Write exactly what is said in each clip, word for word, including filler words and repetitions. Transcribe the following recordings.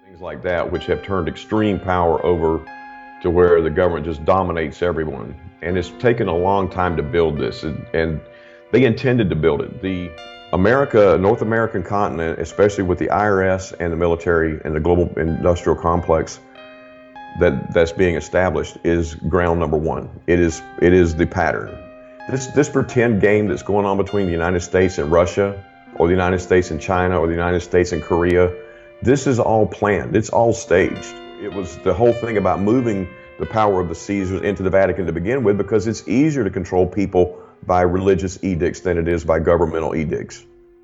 things like that, which have turned extreme power over to where the government just dominates everyone. And it's taken a long time to build this, and, and they intended to build it. The America, North American continent, especially with the I R S and the military and the global industrial complex that that's being established, is ground number one. It is it is the pattern. This this pretend game that's going on between the United States and Russia, or the United States and China, or the United States and Korea, this is all planned. It's all staged. It was the whole thing about moving the power of the Caesars into the Vatican to begin with, because it's easier to control people by religious edicts than it is by governmental edicts.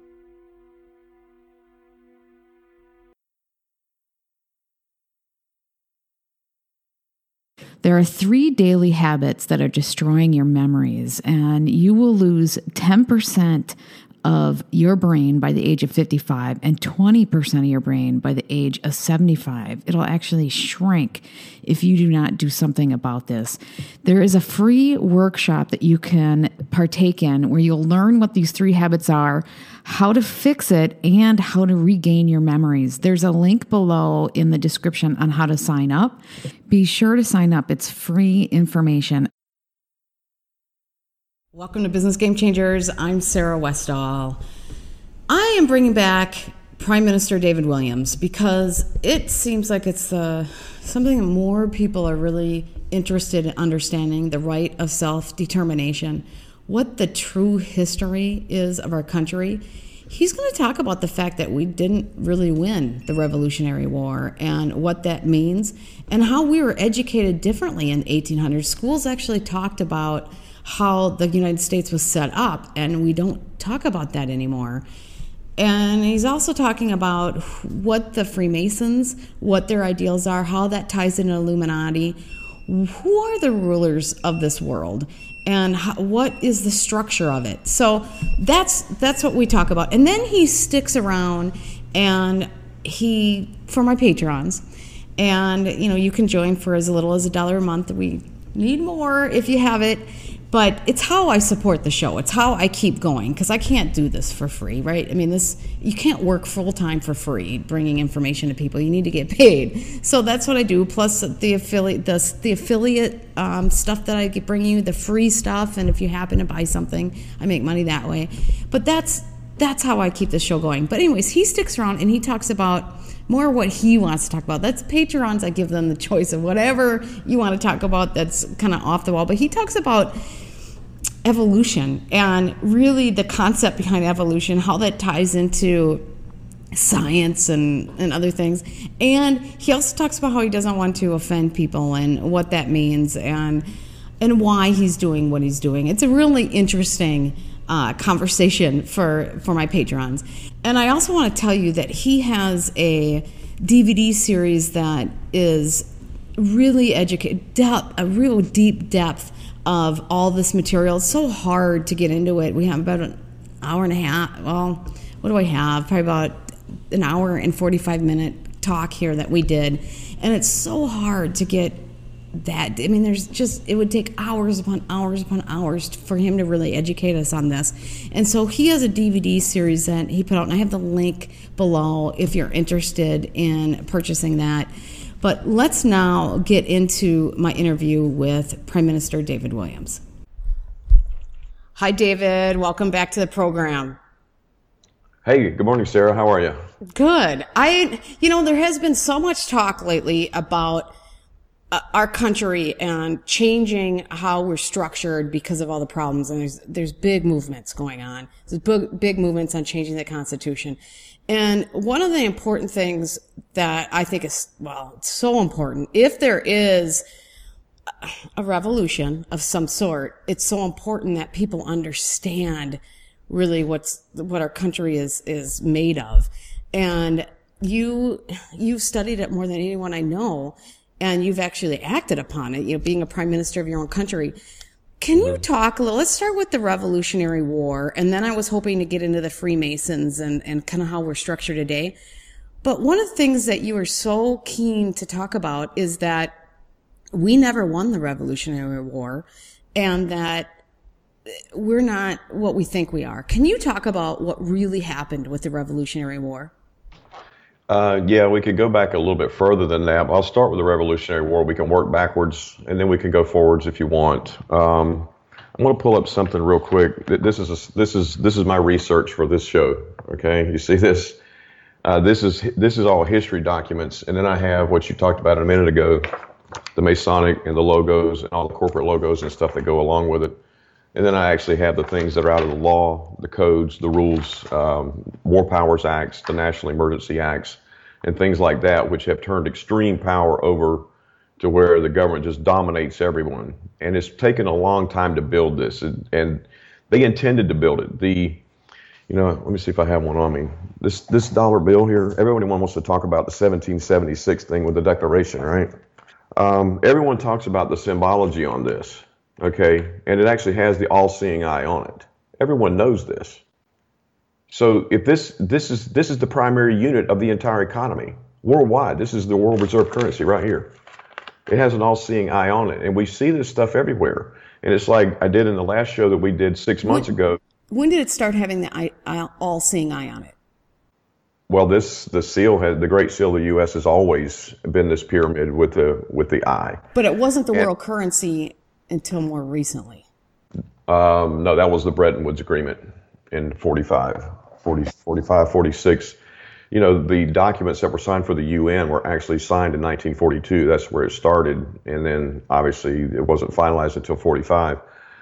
There are three daily habits that are destroying your memories, and you will lose ten percent of your brain by the age of fifty-five and twenty percent of your brain by the age of seventy-five. It'll actually shrink if you do not do something about this. There is a free workshop that you can partake in where you'll learn what these three habits are, how to fix it, and how to regain your memories. There's a link below in the description on how to sign up. Be sure to sign up. It's free information. Welcome to Business Game Changers. I'm Sarah Westall. I am bringing back Prime Minister David Williams because it seems like it's the, something that more people are really interested in understanding, the right of self-determination, what the true history is of our country. He's going to talk about the fact that we didn't really win the Revolutionary War and what that means and how we were educated differently in the eighteen hundreds. Schools actually talked about how the United States was set up, and we don't talk about that anymore. And he's also talking about what the Freemasons, what their ideals are, how that ties into Illuminati, who are the rulers of this world, and how, what is the structure of it. So that's that's what we talk about. And then he sticks around, and he, for my patrons, and you know, you can join for as little as a dollar a month. We need more if you have it. But it's how I support the show. It's how I keep going, because I can't do this for free, right? I mean, this you can't work full time for free bringing information to people. You need to get paid. So that's what I do. Plus the affiliate, the, the affiliate um, stuff that I bring you, the free stuff, and if you happen to buy something, I make money that way. But that's that's how I keep the show going. But anyways, he sticks around and he talks about more what he wants to talk about. That's patrons. I give them the choice of whatever you want to talk about that's kind of off the wall. But he talks about evolution and really the concept behind evolution, how that ties into science and, and other things. And he also talks about how he doesn't want to offend people and what that means and and why he's doing what he's doing. It's a really interesting uh, conversation for, for my patrons. And I also want to tell you that he has a D V D series that is really educated, depth, a real deep depth of all this material. It's so hard to get into it. We have about an hour and a half. Well, what do I have? Probably about an hour and forty-five minute talk here that we did. And it's so hard to get that. I mean, there's just, it would take hours upon hours upon hours for him to really educate us on this. And so he has a D V D series that he put out, and I have the link below if you're interested in purchasing that. But let's now get into my interview with Prime Minister David Williams. Hi, David. Welcome back to the program. Hey, good morning, Sarah. How are you? Good. I, you know, there has been so much talk lately about uh, our country and changing how we're structured because of all the problems. And there's, there's big movements going on. There's big, big movements on changing the Constitution. And one of the important things that I think is, well, it's so important, if there is a revolution of some sort, it's so important that people understand really what's, what our country is, is made of. And you, you've studied it more than anyone I know, and you've actually acted upon it, you know, being a prime minister of your own country. Can you talk a little, let's start with the Revolutionary War, and then I was hoping to get into the Freemasons and, and kind of how we're structured today. But one of the things that you are so keen to talk about is that we never won the Revolutionary War, and that we're not what we think we are. Can you talk about what really happened with the Revolutionary War? Uh, yeah, we could go back a little bit further than that. But I'll start with the Revolutionary War. We can work backwards, and then we can go forwards if you want. Um, I'm going to pull up something real quick. Th- This is a, this is this is my research for this show. Okay, you see this? Uh, this is this is all history documents, and then I have what you talked about a minute ago, the Masonic and the logos and all the corporate logos and stuff that go along with it. And then I actually have the things that are out of the law, the codes, the rules, um, War Powers Acts, the National Emergency Acts, and things like that, which have turned extreme power over to where the government just dominates everyone. And it's taken a long time to build this, and, and they intended to build it. The, you know, let me see if I have one on me. This this dollar bill here, everybody wants to talk about the seventeen seventy-six thing with the Declaration, right? Um, everyone talks about the symbology on this. Okay, and it actually has the all-seeing eye on it. Everyone knows this. So if this this is this is the primary unit of the entire economy worldwide, this is the world reserve currency right here. It has an all-seeing eye on it, and we see this stuff everywhere. And it's like I did in the last show that we did six months when, ago. When did it start having the eye, eye, all-seeing eye on it? Well, this the seal had the Great Seal of the U S has always been this pyramid with the with the eye. But it wasn't the and, world currency until more recently. Um, no, that was the Bretton Woods Agreement in forty-five, forty, forty-five, forty-six. You know, the documents that were signed for the U N were actually signed in nineteen forty-two. That's where it started. And then obviously it wasn't finalized until forty-five.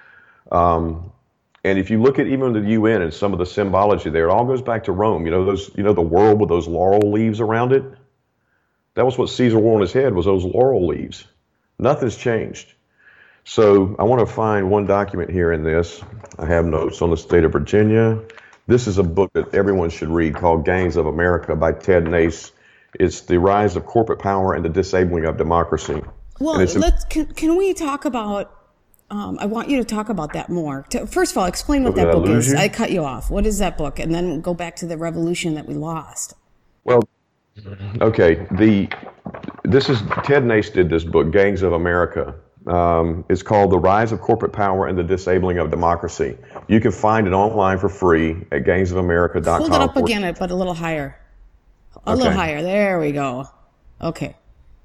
Um, and if you look at even the U N and some of the symbology there, it all goes back to Rome. You know, those, you know, the world with those laurel leaves around it. That was what Caesar wore on his head, was those laurel leaves. Nothing's changed. So I want to find one document here in this. I have notes on the state of Virginia. This is a book that everyone should read called Gangs of America by Ted Nace. It's the rise of corporate power and the disabling of democracy. Well, let's can, can we talk about, um, I want you to talk about that more. To, first of all, explain what that book is. You? I cut you off. What is that book? And then go back to the revolution that we lost. Well, okay. The This is, Ted Nace did this book, Gangs of America. Um, it's called The Rise of Corporate Power and the Disabling of Democracy. You can find it online for free at gangs of america dot com. Hold it up again, but a little higher. A okay. little higher. There we go. Okay.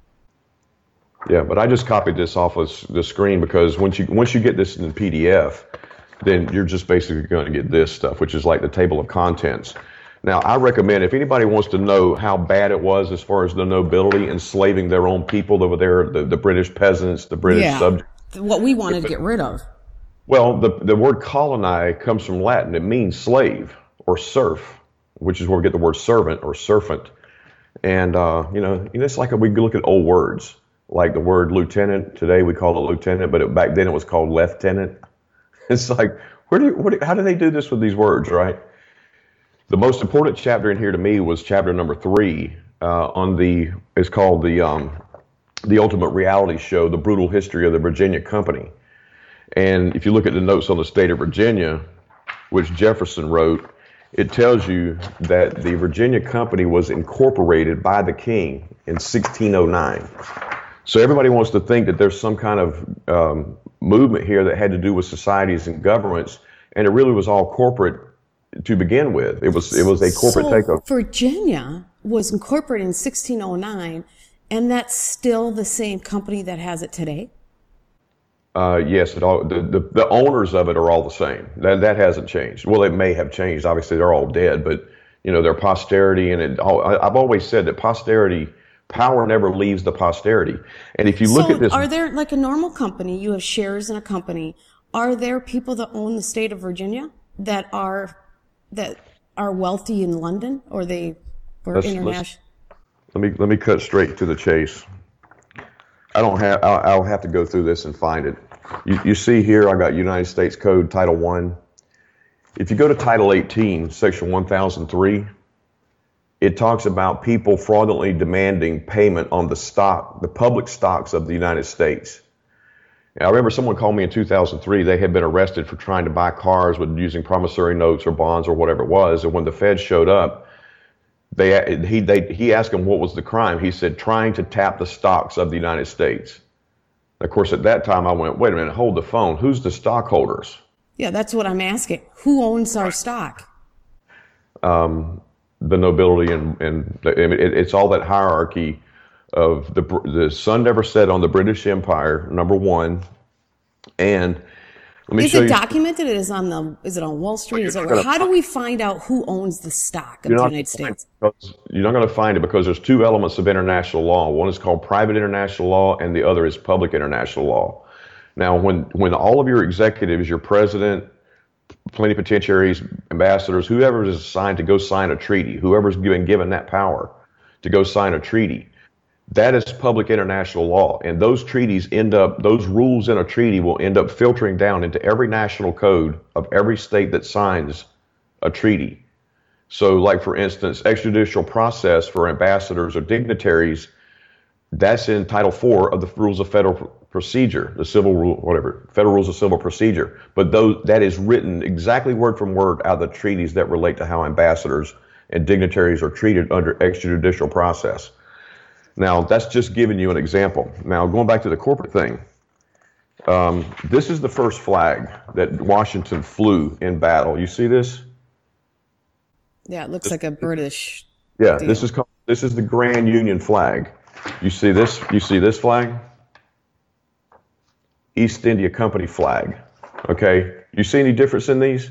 Yeah, but I just copied this off of the screen because once you once you get this in P D F, then you're just basically going to get this stuff, which is like the table of contents. Now, I recommend if anybody wants to know how bad it was as far as the nobility enslaving their own people over there, the, the British peasants, the British yeah, subjects. What we wanted to get rid of. Well, the, the word coloni comes from Latin. It means slave or serf, which is where we get the word servant or servant. And, uh, you know, it's like a, we look at old words, like the word lieutenant. Today we call it lieutenant, but it, back then it was called lieutenant. It's like, where do, where do, how do they do this with these words, right? The most important chapter in here to me was chapter number three uh, on the, it's called the um, the Ultimate Reality Show, The Brutal History of the Virginia Company. And if you look at the notes on the state of Virginia, which Jefferson wrote, it tells you that the Virginia Company was incorporated by the king in sixteen oh nine. So everybody wants to think that there's some kind of um, movement here that had to do with societies and governments, and it really was all corporate to begin with. It was it was a corporate so takeover. Virginia was incorporated in sixteen oh nine, and that's still the same company that has it today? Uh, yes, it all, the, the the owners of it are all the same. That that hasn't changed. Well, it may have changed. Obviously, they're all dead, but you know, their posterity and it. All, I, I've always said that posterity, power never leaves the posterity. And if you look so at this, are there, like a normal company, you have shares in a company, are there people that own the state of Virginia that are that are wealthy in London, or they were international? Let me let me cut straight to the chase. I don't have. I'll, I'll have to go through this and find it. You, you see here, I got United States Code Title One. If you go to Title eighteen, Section one thousand three, it talks about people fraudulently demanding payment on the stock, the public stocks of the United States. I remember someone called me in two thousand three. They had been arrested for trying to buy cars with using promissory notes or bonds or whatever it was. And when the feds showed up, they he they he asked them what was the crime. He said trying to tap the stocks of the United States. Of course, at that time I went, wait a minute, hold the phone. Who's the stockholders? Yeah, that's what I'm asking. Who owns our stock? Um, the nobility and, and the, it, it's all that hierarchy of the the sun never set on the British Empire, number one. And let me is show it you, documented? It is on the is it on Wall Street? Is it, how do we find out who owns the stock of the United States? You're not going to find it because there's two elements of international law. One is called private international law, and the other is public international law. Now, when when all of your executives, your president, plenipotentiaries, ambassadors, whoever is assigned to go sign a treaty, whoever's been given that power to go sign a treaty, that is public international law. And those treaties end up, those rules in a treaty will end up filtering down into every national code of every state that signs a treaty. So like, for instance, extrajudicial process for ambassadors or dignitaries, that's in Title four of the Rules of Federal Procedure, the civil rule, whatever, Federal Rules of Civil Procedure. But those, that is written exactly word from word out of the treaties that relate to how ambassadors and dignitaries are treated under extrajudicial process. Now, that's just giving you an example. Now, going back to the corporate thing, um, this is the first flag that Washington flew in battle. You see this? Yeah, it looks this, like a British. Yeah, deal. this is called, this is the Grand Union flag. You see this? You see this flag? East India Company flag. Okay. You see any difference in these?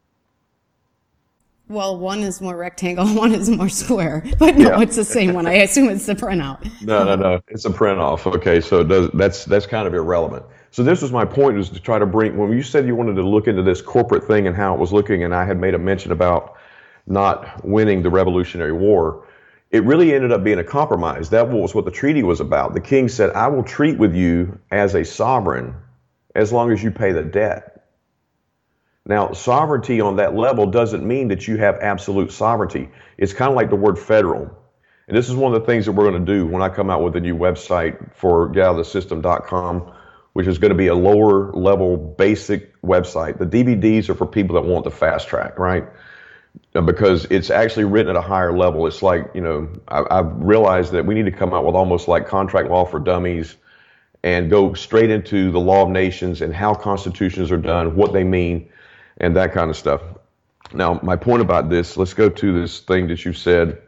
Well, one is more rectangle, one is more square. But no, yeah. It's the same one. I assume it's the printout. No, no, no. It's a print off. Okay, so it does, that's that's kind of irrelevant. So this was my point, is to try to bring, when you said you wanted to look into this corporate thing and how it was looking, and I had made a mention about not winning the Revolutionary War, it really ended up being a compromise. That was what the treaty was about. The king said, I will treat with you as a sovereign as long as you pay the debt. Now, sovereignty on that level doesn't mean that you have absolute sovereignty. It's kind of like the word federal. And this is one of the things that we're going to do when I come out with a new website for get out of the system dot com, which is going to be a lower level basic website. The D V Ds are for people that want the fast track, right? Because it's actually written at a higher level. It's like, you know, I, I've realized that we need to come out with almost like contract law for dummies and go straight into the law of nations and how constitutions are done, what they mean, and that kind of stuff. Now, my point about this, let's go to this thing that you said.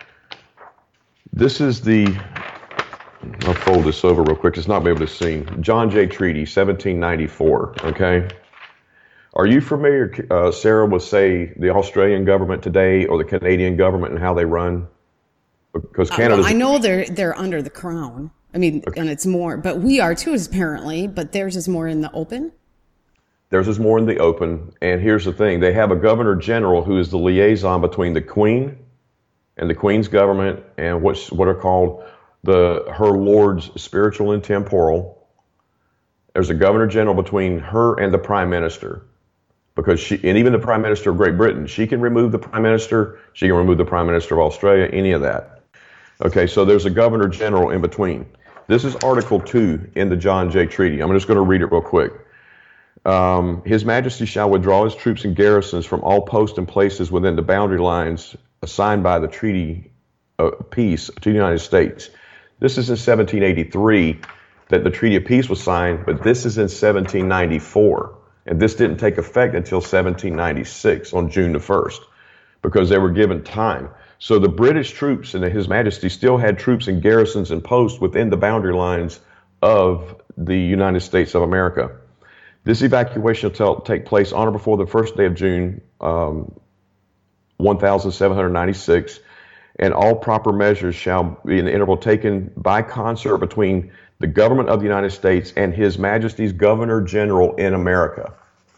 This is the, I'll fold this over real quick. It's not be able to see. John Jay Treaty, seventeen ninety-four, okay? Are you familiar, uh, Sarah, with, say, the Australian government today or the Canadian government and how they run? Because Canada, uh, well, I know they're they're under the crown. I mean, okay. And it's more, but we are too, apparently, but theirs is more in the open. Theirs is more in the open. And here's the thing. They have a governor general who is the liaison between the Queen and the Queen's government and what's what are called the her lords spiritual and temporal. There's a governor general between her and the prime minister. Because she, and even the prime minister of Great Britain, she can remove the prime minister. She can remove the prime minister of Australia, any of that. Okay, so there's a governor general in between. This is Article two in the John Jay Treaty. I'm just going to read it real quick. Um, His Majesty shall withdraw his troops and garrisons from all posts and places within the boundary lines assigned by the Treaty of Peace to the United States. This is in seventeen eighty-three that the Treaty of Peace was signed, but this is in seventeen ninety-four. And this didn't take effect until seventeen ninety-six on June the first, because they were given time. So the British troops and His Majesty still had troops and garrisons and posts within the boundary lines of the United States of America. This evacuation will take place on or before the first day of June, um, seventeen ninety-six, and all proper measures shall be in the interval taken by concert between the government of the United States and His Majesty's Governor General in America.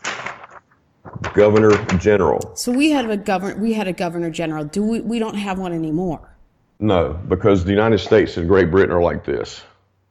Governor General. So we had a governor. We had a Governor General. Do we? We don't have one anymore. No, because the United States and Great Britain are like this.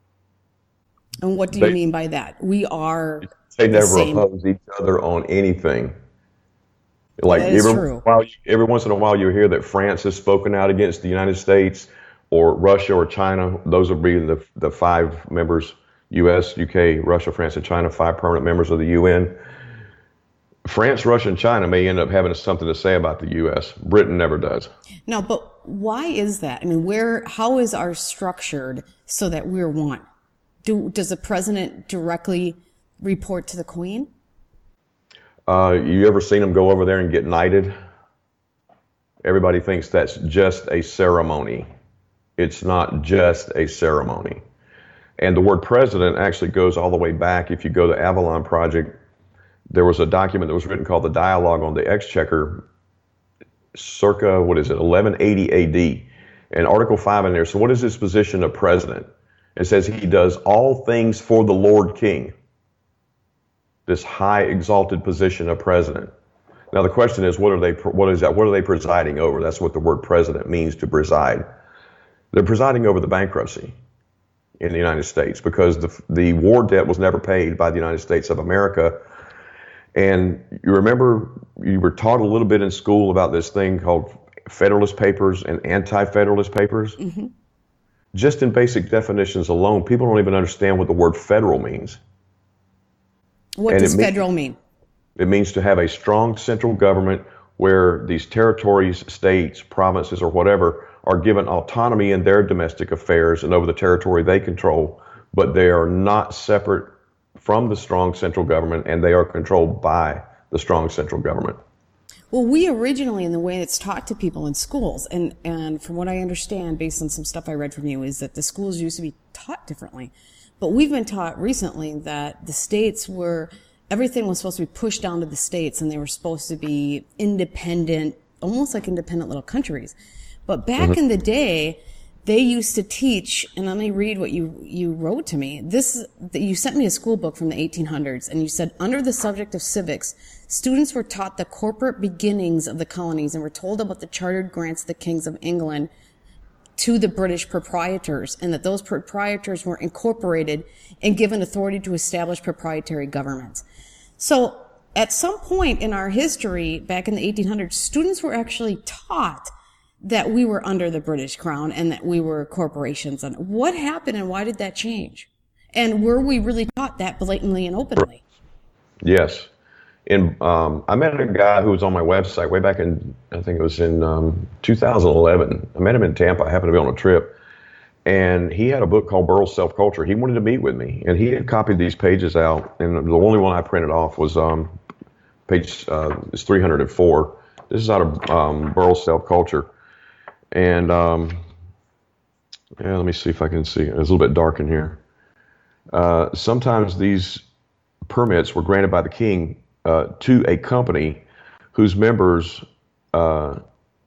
And what do you they, mean by that? We are. They the never same. oppose each other on anything. Like that is every, true. While you, every once in a while you hear that France has spoken out against the United States or Russia or China. Those would be the the five members: U S, U K, Russia, France, and China. Five permanent members of the U N. France, Russia, and China may end up having something to say about the U S. Britain never does. No, but why is that? I mean, where? How is ours structured so that we're one? Do does the president directly report to the Queen? Uh, you ever seen them go over there and get knighted? Everybody thinks that's just a ceremony. It's not just a ceremony. And the word president actually goes all the way back. If you go to Avalon Project, there was a document that was written called the Dialogue on the Exchequer, circa, what is it, eleven eighty A D. And Article five in there, so what is his position of president? It says he does all things for the Lord King. This high exalted position of president. Now the question is, what are they, what is that, what are they presiding over? That's what the word president means, to preside. They're presiding over the bankruptcy in the United States because the, the war debt was never paid by the United States of America. And you remember you were taught a little bit in school about this thing called Federalist Papers and Anti-Federalist Papers. Mm-hmm. Just in basic definitions alone, people don't even understand what the word federal means. What and does federal mean? It means to have a strong central government where these territories, states, provinces, or whatever are given autonomy in their domestic affairs and over the territory they control, but they are not separate from the strong central government, and they are controlled by the strong central government. Well, we originally, in the way it's taught to people in schools, and, and from what I understand, based on some stuff I read from you, is that the schools used to be taught differently. But we've been taught recently that the states were, everything was supposed to be pushed down to the states, and they were supposed to be independent, almost like independent little countries. But back mm-hmm. in the day, they used to teach, and let me read what you, you wrote to me. This, you sent me a school book from the eighteen hundreds, and you said, under the subject of civics, students were taught the corporate beginnings of the colonies and were told about the chartered grants of the kings of England to the British proprietors, and that those proprietors were incorporated and given authority to establish proprietary governments. So at some point in our history, back in the eighteen hundreds, students were actually taught that we were under the British crown and that we were corporations. And what happened and why did that change? And were we really taught that blatantly and openly? Yes. And um, I met a guy who was on my website way back in, I think it was in um, two thousand eleven. I met him in Tampa. I happened to be on a trip. And he had a book called Burrell's Self-Culture. He wanted to meet with me. And he had copied these pages out. And the only one I printed off was um, page uh, is three hundred four. This is out of um, Burrell's Self-Culture. And um, yeah, let me see if I can see. It's a little bit dark in here. Uh, sometimes these permits were granted by the king uh, to a company whose members, uh,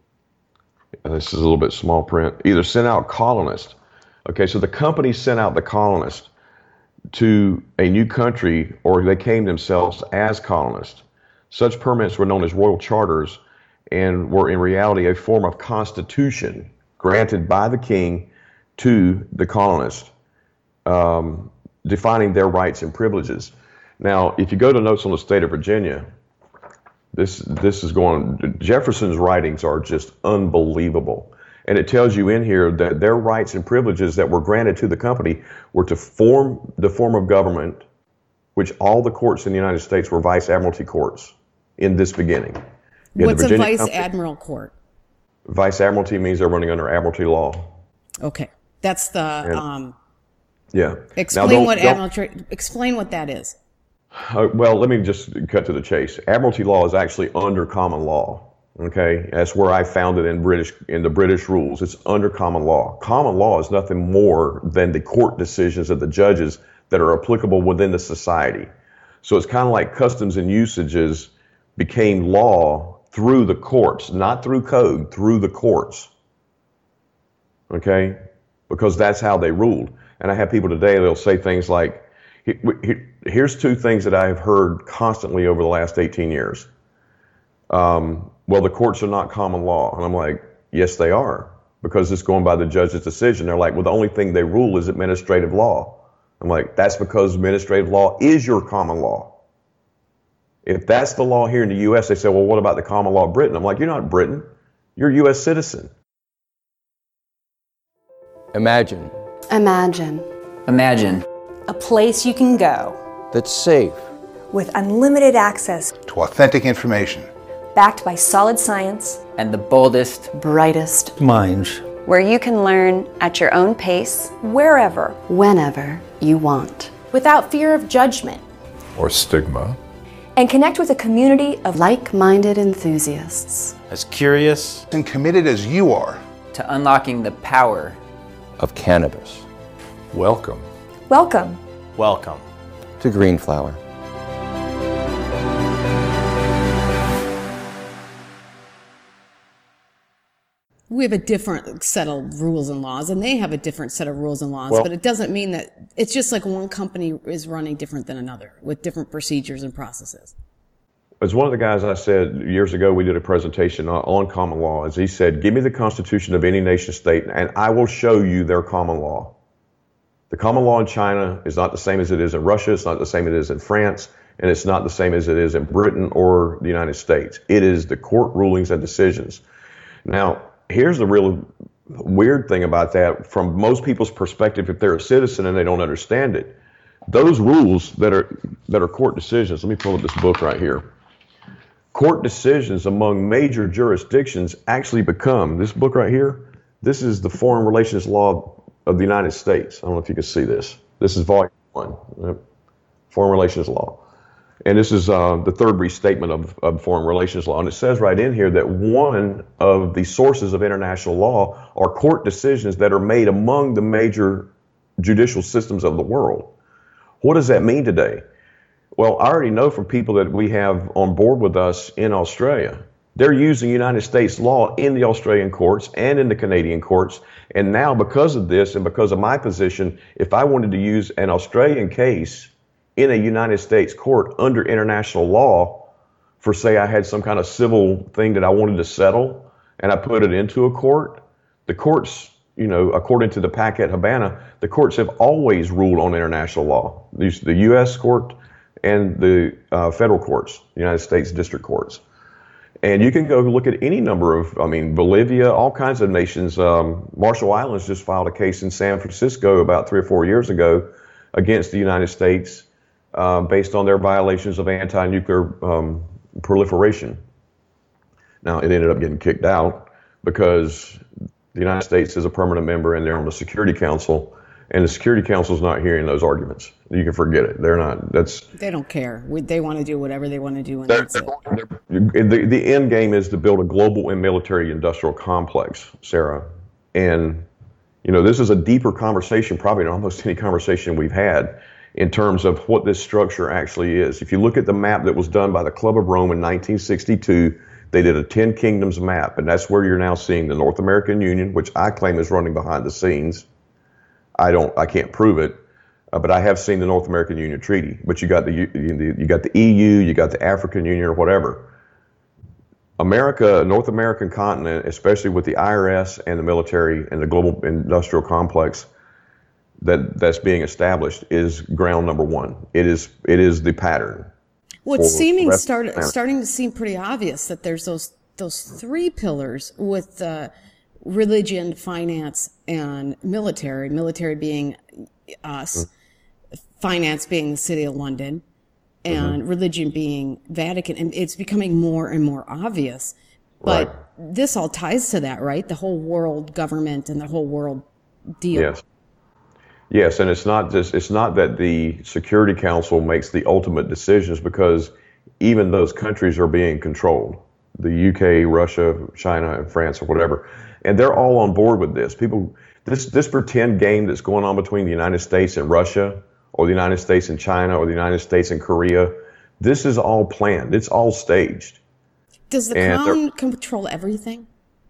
this is a little bit small print, either sent out colonists. Okay, so the company sent out the colonists to a new country, or they came themselves as colonists. Such permits were known as royal charters, and were in reality a form of constitution granted by the king to the colonists, um, defining their rights and privileges. Now, if you go to Notes on the State of Virginia, this this is going, Jefferson's writings are just unbelievable. And it tells you in here that their rights and privileges that were granted to the company were to form the form of government, which all the courts in the United States were vice admiralty courts in this beginning. What's a vice company, admiral court? Vice admiralty means they're running under admiralty law. Okay, that's the and, um. Yeah. Explain now, don't, what don't, admiralty. Explain what that is. Uh, well, let me just cut to the chase. Admiralty law is actually under common law. Okay, that's where I found it in British in the British rules. It's under common law. Common law is nothing more than the court decisions of the judges that are applicable within the society. So it's kind of like customs and usages became law through the courts, not through code, through the courts. Okay? Because that's how they ruled. And I have people today, they'll say things like, here's two things that I've heard constantly over the last eighteen years. Um, well, the courts are not common law. And I'm like, yes, they are. Because it's going by the judge's decision. They're like, well, the only thing they rule is administrative law. I'm like, that's because administrative law is your common law. If that's the law here in the U S, they say, well, what about the common law of Britain? I'm like, you're not Britain. You're a U S citizen. Imagine. Imagine. Imagine. A place you can go. That's safe. With unlimited access to authentic information. Backed by solid science. And the boldest, brightest minds. Where you can learn at your own pace. Wherever. Whenever you want. Without fear of judgment. Or stigma. and connect with a community of like-minded enthusiasts. As curious and committed as you are to unlocking the power of cannabis. Welcome. Welcome. Welcome to Green Flower. We have a different set of rules and laws, and they have a different set of rules and laws, well, but it doesn't mean that it's just like one company is running different than another with different procedures and processes. As one of the guys I said years ago, we did a presentation on, on common law, as he said, give me the constitution of any nation state and I will show you their common law. The common law in China is not the same as it is in Russia, it's not the same as it is in France, and it's not the same as it is in Britain or the United States. It is the court rulings and decisions. Now, here's the real weird thing about that from most people's perspective, if they're a citizen and they don't understand it. Those rules that are that are court decisions, let me pull up this book right here. Court decisions among major jurisdictions actually become, this book right here, this is the Foreign Relations Law of the United States. I don't know if you can see this. This is volume one, Foreign Relations Law. And this is uh, the third restatement of, of foreign relations law. And it says right in here that one of the sources of international law are court decisions that are made among the major judicial systems of the world. What does that mean today? Well, I already know from people that we have on board with us in Australia. They're using United States law in the Australian courts and in the Canadian courts. And now because of this and because of my position, if I wanted to use an Australian case in a United States court under international law for, say, I had some kind of civil thing that I wanted to settle and I put it into a court, the courts, you know, according to the Paquet Habana, the courts have always ruled on international law. These, the U S court and the uh, federal courts, United States district courts. And you can go look at any number of, I mean, Bolivia, all kinds of nations. Um, Marshall Islands just filed a case in San Francisco about three or four years ago against the United States Uh, based on their violations of anti-nuclear um, proliferation. Now, it ended up getting kicked out because the United States is a permanent member and they're on the Security Council, and the Security Council is not hearing those arguments. You can forget it. They're not. That's They don't care. We, they want to do whatever they want to do, and they're, that's it. they're, the, the end game is to build a global and military industrial complex, Sarah. And, you know, this is a deeper conversation probably than almost any conversation we've had in terms of what this structure actually is. If you look at the map that was done by the Club of Rome in nineteen sixty-two, they did a ten kingdoms map, and that's where you're now seeing the North American Union, which I claim is running behind the scenes. I don't, I can't prove it, uh, but I have seen the North American Union Treaty. But you got the you got the E U, you got the African Union, or whatever. America, North American continent, especially with the I R S and the military and the global industrial complex that that's being established, is ground number one. It is it is the pattern. Well, it's seeming start, starting to seem pretty obvious that there's those those three pillars with uh, religion, finance, and military. Military being us, mm-hmm. finance being the City of London, and mm-hmm. religion being Vatican. And it's becoming more and more obvious. But right. this all ties to that, right? The whole world government and the whole world deal. Yes. Yes, and it's not just it's not that the Security Council makes the ultimate decisions, because even those countries are being controlled. The U K, Russia, China, and France, or whatever. And they're all on board with this. People this this pretend game that's going on between the United States and Russia, or the United States and China, or the United States and Korea, this is all planned. It's all staged. Does the and Crown control everything?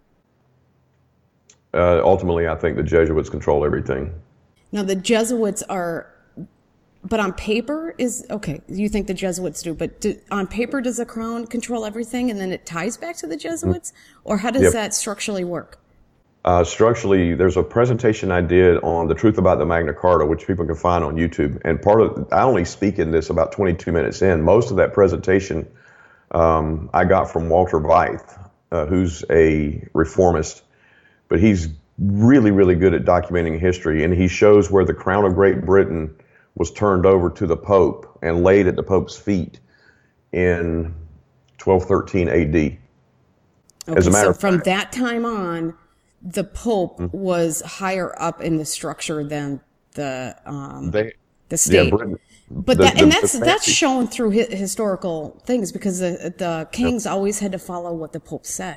Uh, ultimately, I think the Jesuits control everything. Now, the Jesuits are, but on paper is, okay, you think the Jesuits do, but do, on paper does the Crown control everything and then it ties back to the Jesuits? Or how does yep. that structurally work? Uh, structurally, there's a presentation I did on the truth about the Magna Carta, which people can find on YouTube. And part of, I only speak in this about twenty-two minutes in. Most of that presentation um, I got from Walter Veith, uh, who's a reformist, but he's really, really good at documenting history, and he shows where the crown of Great Britain was turned over to the Pope and laid at the Pope's feet in twelve thirteen A D. Okay, As a matter so of from fact, that time on, the Pope mm-hmm. was higher up in the structure than the um, they, the state. Yeah, Britain, But the, that, and the- that's the that's fancy- shown through hi- historical things because the the kings always had to follow what the Pope said.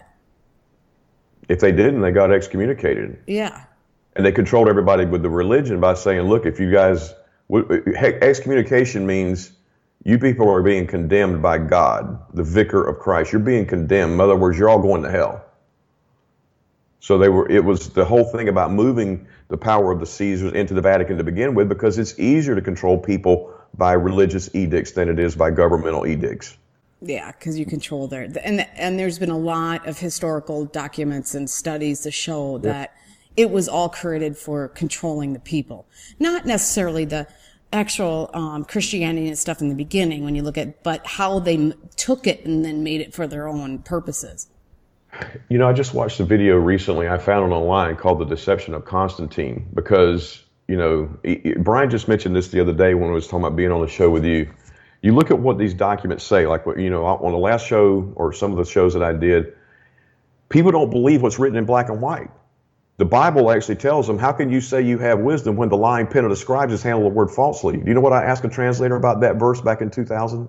If they didn't, they got excommunicated. Yeah. And they controlled everybody with the religion by saying, look, if you guys, heck, excommunication means you people are being condemned by God, the vicar of Christ. You're being condemned. In other words, you're all going to hell. So they were, it was the whole thing about moving the power of the Caesars into the Vatican to begin with, because it's easier to control people by religious edicts than it is by governmental edicts. Yeah, because you control their and and there's been a lot of historical documents and studies to show that it was all created for controlling the people, not necessarily the actual um, Christianity and stuff in the beginning when you look at, but how they m- took it and then made it for their own purposes. You know, I just watched a video recently I found it online called The Deception of Constantine, because, you know, he- he- Brian just mentioned this the other day when I was talking about being on the show with you. You look at what these documents say, like, what, you know, on the last show or some of the shows that I did, people don't believe what's written in black and white. The Bible actually tells them, how can you say you have wisdom when the lying pen of the scribes has handled the word falsely? Do you know what I asked a translator about that verse back in two thousand?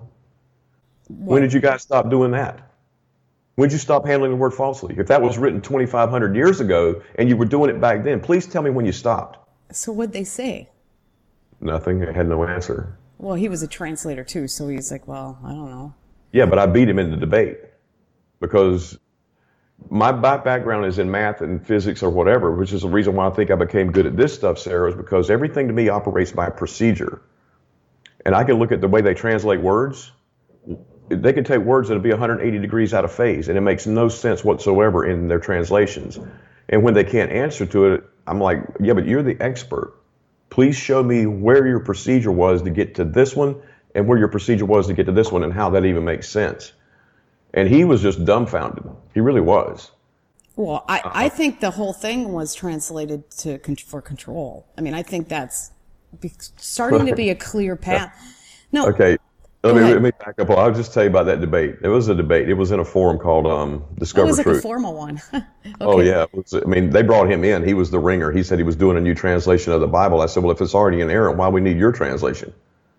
When did you guys stop doing that? When did you stop handling the word falsely? If that was written twenty-five hundred years ago and you were doing it back then, please tell me when you stopped. So what'd they say? Nothing. I had no answer. Well, he was a translator too, so he's like, well, I don't know. Yeah, but I beat him in the debate because my ba- background is in math and physics or whatever, which is the reason why I think I became good at this stuff, Sarah, is because everything to me operates by procedure. And I can look at the way they translate words. They can take words that'll be one hundred eighty degrees out of phase, and it makes no sense whatsoever in their translations. And when they can't answer to it, I'm like, yeah, but you're the expert. Please show me where your procedure was to get to this one and where your procedure was to get to this one and how that even makes sense. And he was just dumbfounded. He really was. Well, I, I think the whole thing was translated to con- for control. I mean, I think that's be- starting to be a clear path. No. Okay. Let Go me, ahead. let me back up. I'll just tell you about that debate. It was a debate. It was in a forum called um, It Discover was like Truth. a formal one. Okay. Oh, yeah. It was, I mean, they brought him in. He was the ringer. He said he was doing a new translation of the Bible. I said, well, if it's already inerrant, why we need your translation?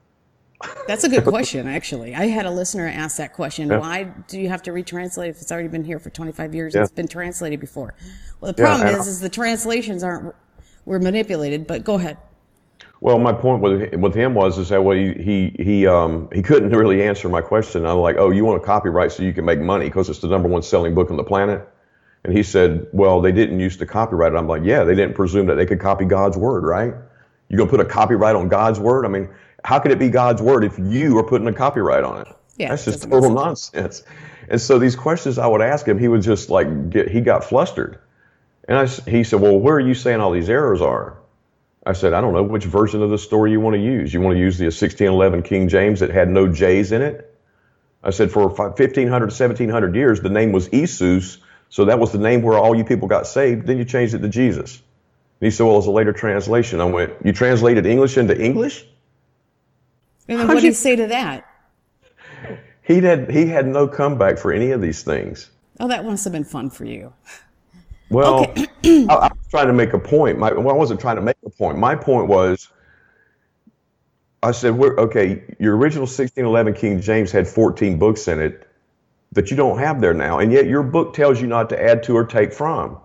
That's a good question, actually. I had a listener ask that question. Yeah. Why do you have to retranslate if it's already been here for twenty-five years? Yeah. It's been translated before. Well, the Yeah, problem and- is, is the translations aren't were manipulated. But go ahead. Well, my point with with him was is that well, he he he um he couldn't really answer my question. I'm like, oh, you want a copyright so you can make money because it's the number one selling book on the planet? And he said, well, they didn't use to copyright it. I'm like, yeah, they didn't presume that they could copy God's word, right? You gonna put a copyright on God's word? I mean, how could it be God's word if you are putting a copyright on it? Yeah, That's it just doesn't make total nonsense. And so these questions I would ask him, he would just like get he got flustered. And I s he said, well, where are you saying all these errors are? I said, I don't know which version of the story you want to use. You want to use the sixteen eleven King James that had no J's in it? I said, for fifteen hundred to seventeen hundred years, the name was Jesus. So that was the name where all you people got saved. Then you changed it to Jesus. And he said, well, it's a later translation. I went, you translated English into English? And then How'd what do you- you say to that? He had, he had no comeback for any of these things. Oh, that must have been fun for you. Well, I, I was trying to make a point. My, well, I wasn't trying to make a point. My point was, I said, we're, okay, your original sixteen eleven King James had fourteen books in it that you don't have there now, and yet your book tells you not to add to or take from.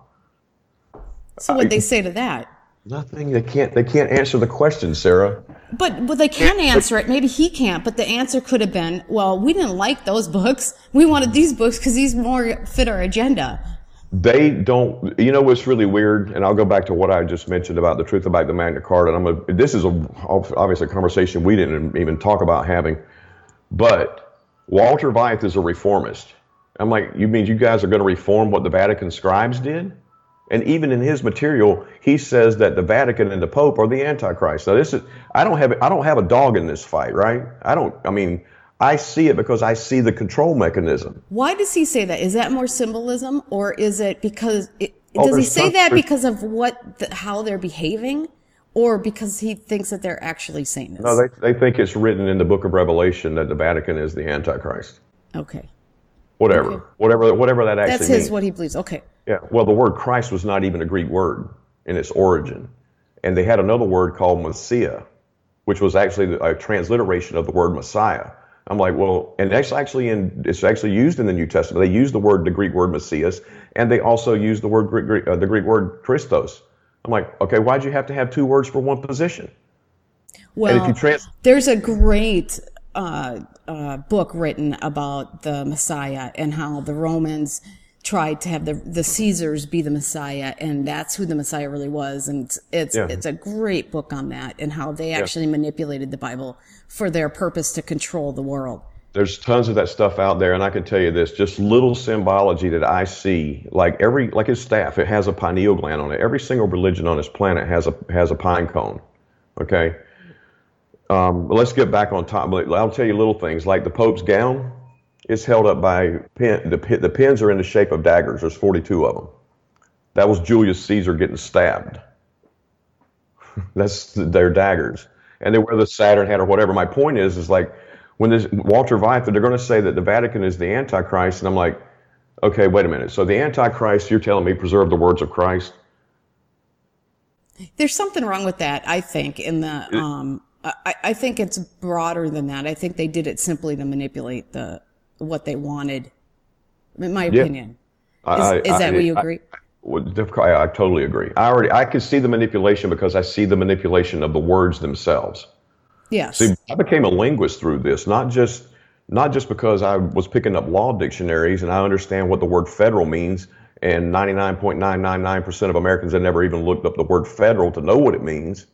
So what they say to that? Nothing. They can't. They can't answer the question, Sarah. But well, they can answer it. Maybe he can't. But the answer could have been, well, we didn't like those books. We wanted these books because these more fit our agenda. They don't. You know what's really weird, and I'll go back to what I just mentioned about the truth about the Magna Carta. And I'm a, this is a, obviously a conversation we didn't even talk about having. But Walter Wyeth is a reformist. I'm like, you mean you guys are going to reform what the Vatican scribes did? And even in his material, he says that the Vatican and the Pope are the Antichrist. Now, this is I don't have I don't have a dog in this fight, right? I don't. I mean, I see it because I see the control mechanism. Why does he say that? Is that more symbolism, or is it because it, Oh, does he there's say some- that there's- because of what the, how they're behaving, or because he thinks that they're actually saying this? No, they they think it's written in the Book of Revelation that the Vatican is the Antichrist. Okay, Whatever, Okay. whatever, whatever that actually that's his means. what he believes. Okay, Yeah. Well, the word Christ was not even a Greek word in its origin, and they had another word called Messiah, which was actually a transliteration of the word Messiah. I'm like, well, and that's actually in, it's actually used in the New Testament. They use the word, the Greek word Messias, and they also use the word, Greek, uh, the Greek word Christos. I'm like, okay, why'd you have to have two words for one position? Well, and if you trans- there's a great uh, uh, book written about the Messiah and how the Romans tried to have the the Caesars be the Messiah, and that's who the Messiah really was. And it's it's, yeah. it's a great book on that and how they actually yeah. manipulated the Bible for their purpose to control the world. There's tons of that stuff out there, and I can tell you this, just little symbology that I see, like every, like his staff, it has a pineal gland on it. Every single religion on this planet has a has a pine cone, okay? Um, but let's get back on top. I'll tell you little things, like the Pope's gown. It's held up by pin. The, the pins are in the shape of daggers. There's forty-two of them. That was Julius Caesar getting stabbed. That's their daggers. And they wear the Saturn hat or whatever. My point is, is like when this Walter Weither, they're going to say that the Vatican is the Antichrist. And I'm like, okay, wait a minute. So the Antichrist, you're telling me preserve the words of Christ? There's something wrong with that, I think, in the, um, I, I think it's broader than that. I think they did it simply to manipulate the, what they wanted, in my yeah. opinion. Is, I, is that I, what you agree? I, I, I totally agree. I already, I can see the manipulation because I see the manipulation of the words themselves. Yes. See, I became a linguist through this, not just, not just because I was picking up law dictionaries and I understand what the word federal means, and ninety-nine point nine nine nine percent of Americans have never even looked up the word federal to know what it means.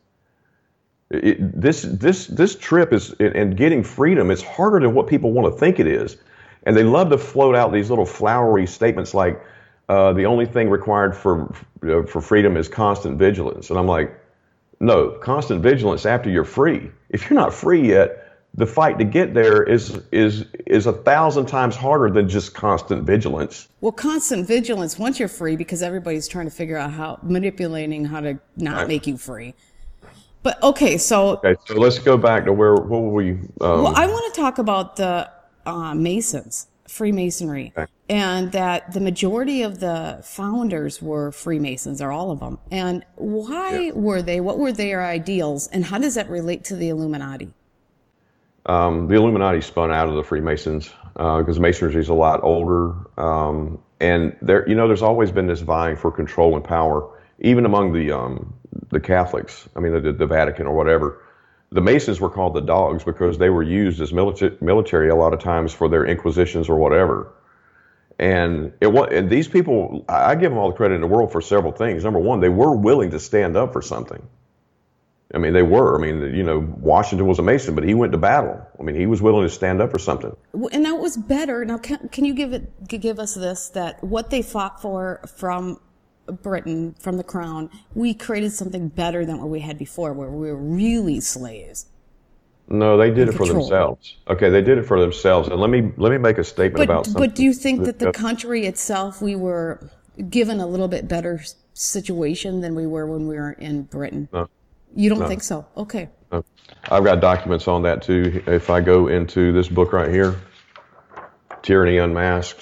It, this, this, this trip is, and getting freedom, it's harder than what people want to think it is. And they love to float out these little flowery statements like, uh, the only thing required for uh, for freedom is constant vigilance. And I'm like, no, constant vigilance after you're free. If you're not free yet, the fight to get there is is is a thousand times harder than just constant vigilance. Well, constant vigilance once you're free, because everybody's trying to figure out how, manipulating how to not right. make you free. But okay, so okay, so let's go back to where what were we? Um, well, I want to talk about the uh, Masons, Freemasonry, okay. and that the majority of the founders were Freemasons, or all of them. And why yeah. were they? What were their ideals, and how does that relate to the Illuminati? Um, the Illuminati spun out of the Freemasons because uh, Masonry is a lot older, um, and there, you know, there's always been this vying for control and power, even among the um, the Catholics. I mean, the, the Vatican or whatever. The Masons were called the dogs because they were used as military, military a lot of times for their inquisitions or whatever. And it was, and these people, I give them all the credit in the world for several things. Number one, they were willing to stand up for something. I mean, they were. I mean, you know, Washington was a Mason, but he went to battle. I mean, he was willing to stand up for something. And that was better. Now, can, can you give it, give us this, that what they fought for from Britain, from the crown, we created something better than what we had before, where we were really slaves. No, they did it for themselves. Okay, they did it for themselves. And let me let me make a statement but, about something. But do you think that the country itself, we were given a little bit better situation than we were when we were in Britain? No. You don't no. think so? Okay. No. I've got documents on that too. If I go into this book right here, Tyranny Unmasked,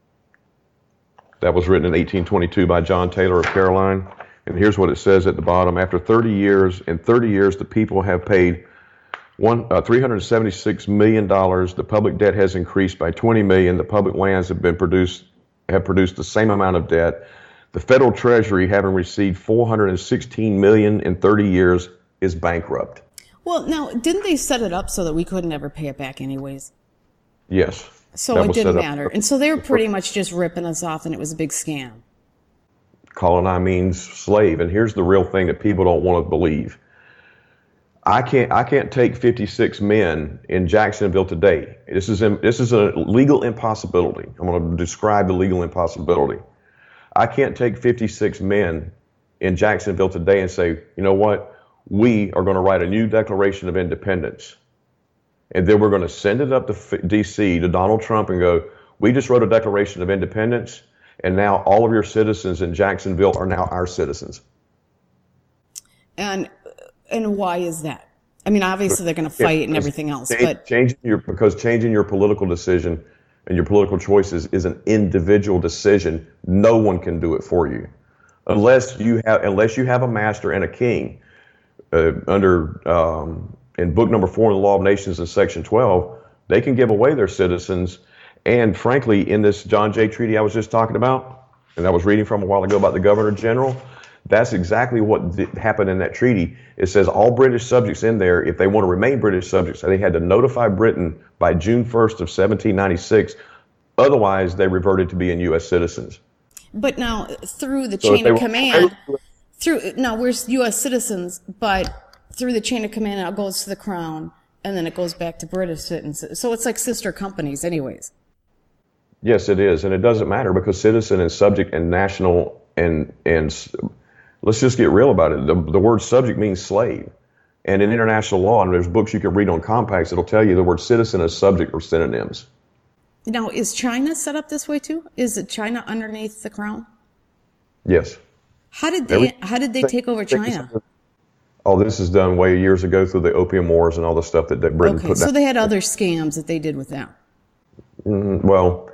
that was written in eighteen twenty-two by John Taylor of Caroline. And here's what it says at the bottom. After thirty years, in thirty years, the people have paid one, uh, three hundred seventy-six million dollars. The public debt has increased by twenty million dollars. The public lands have been produced, have produced the same amount of debt. The federal treasury, having received four hundred sixteen million dollars in thirty years, is bankrupt. Well, now, didn't they set it up so that we couldn't ever pay it back anyways? Yes. So it didn't matter. And so they were pretty much just ripping us off, and it was a big scam. Coloni means slave. And here's the real thing that people don't want to believe. I can't I can't take fifty-six men in Jacksonville today. This is in, this is a legal impossibility. I'm going to describe the legal impossibility. I can't take fifty-six men in Jacksonville today and say, you know what, we are going to write a new Declaration of Independence. And then we're going to send it up to D C to Donald Trump and go, we just wrote a Declaration of Independence, and now all of your citizens in Jacksonville are now our citizens. And and why is that? I mean, obviously they're going to fight and everything else, change, but changing your because changing your political decision and your political choices is an individual decision. No one can do it for you, unless you have unless you have a master and a king. Uh, under um, in book number four in the Law of Nations in section twelve, they can give away their citizens. And frankly, in this John Jay Treaty I was just talking about, and I was reading from a while ago about the Governor General, that's exactly what did, happened in that treaty. It says all British subjects in there, if they want to remain British subjects, they had to notify Britain by June first of seventeen ninety-six. Otherwise, they reverted to being U S citizens. But now, through the So chain if of they were- command, through now we're U S citizens, but through the chain of command, it goes to the Crown, and then it goes back to British citizens. So it's like sister companies, anyways. Yes, it is, and it doesn't matter because citizen and subject and national and and s- let's just get real about it. The, the word subject means slave, and in international law, and there's books you can read on compacts, it'll tell you the word citizen and subject are synonyms. Now, is China set up this way too? Is it China underneath the Crown? Yes. How did they? Every- how did they take over China? Oh, this is done way years ago through the Opium Wars and all the stuff that, that Britain Okay, put so down. they had other scams that they did with them. Mm, well,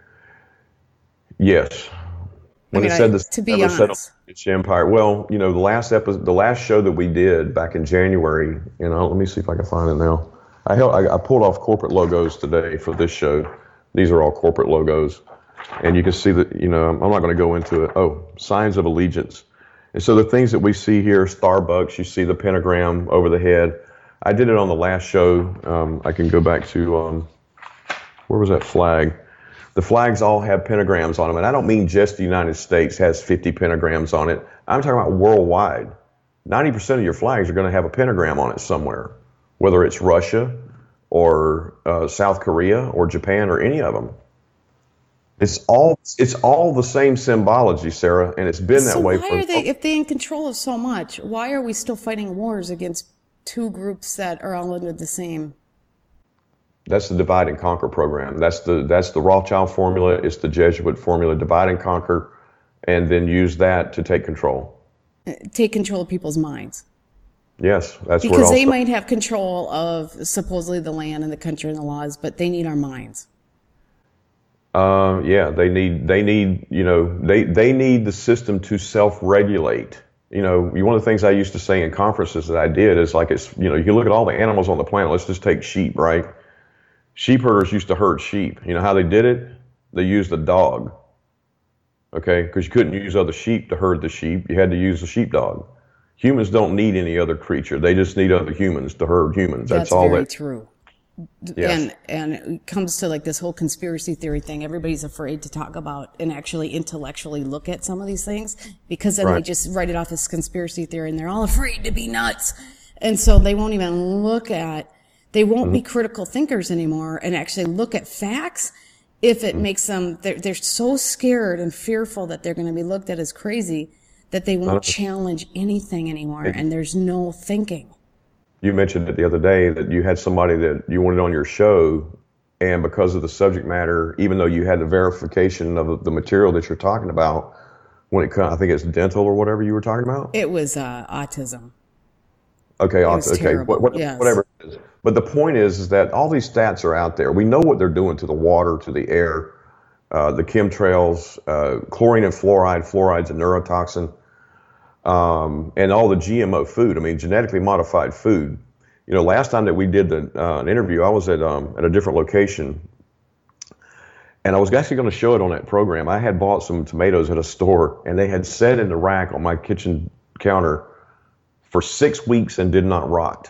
yes. When mean, it said I- this to be never set up honest. the British Empire, well, you know, the last episode, the last show that we did back in January, you know, let me see if I can find it now. I held, I, I pulled off corporate logos today for this show. These are all corporate logos, and you can see that. You know, I'm, I'm not going to go into it. Oh, signs of allegiance. And so the things that we see here, Starbucks, you see the pentagram over the head. I did it on the last show. Um, I can go back to, um, where was that flag? The flags all have pentagrams on them. And I don't mean just the United States has fifty pentagrams on it. I'm talking about worldwide. ninety percent of your flags are going to have a pentagram on it somewhere, whether it's Russia or uh, South Korea or Japan or any of them. It's all it's all the same symbology, Sarah, and it's been that So way why for. are they, if they're in control of so much, why are we still fighting wars against two groups that are all under the same? That's the divide and conquer program. That's the that's the Rothschild formula. It's the Jesuit formula: divide and conquer, and then use that to take control. Take control of people's minds. Yes, that's where it Because all they starts. might have control of supposedly the land and the country and the laws, but they need our minds. Uh, yeah, they need they need you know they they need the system to self-regulate. You know, one of the things I used to say in conferences that I did is like it's you know you look at all the animals on the planet. Let's just take sheep, right? Sheep herders used to herd sheep. You know how they did it? They used a dog. Okay, because you couldn't use other sheep to herd the sheep. You had to use a sheepdog. Humans don't need any other creature. They just need other humans to herd humans. That's, That's all very that. true. Yes. And and it comes to like this whole conspiracy theory thing. Everybody's afraid to talk about and actually intellectually look at some of these things because then they Right. just write it off as conspiracy theory, and they're all afraid to be nuts, and so they won't even look at. They won't be critical thinkers anymore and actually look at facts if it makes them. They're, they're so scared and fearful that they're going to be looked at as crazy that they won't challenge anything anymore, and there's no thinking. You mentioned it the other day that you had somebody that you wanted on your show, and because of the subject matter, even though you had the verification of the material that you're talking about, when it comes, I think it's dental or whatever you were talking about. It was uh, autism. Okay, It was okay, terrible, what, what, yes. whatever it is. But the point is, is that all these stats are out there. We know what they're doing to the water, to the air, uh, the chemtrails, uh, chlorine and fluoride. Fluoride's a neurotoxin. Um, and all the G M O food. I mean, genetically modified food. You know, last time that we did the, uh, an interview, I was at um, at a different location, and I was actually going to show it on that program. I had bought some tomatoes at a store, and they had sat in the rack on my kitchen counter for six weeks and did not rot.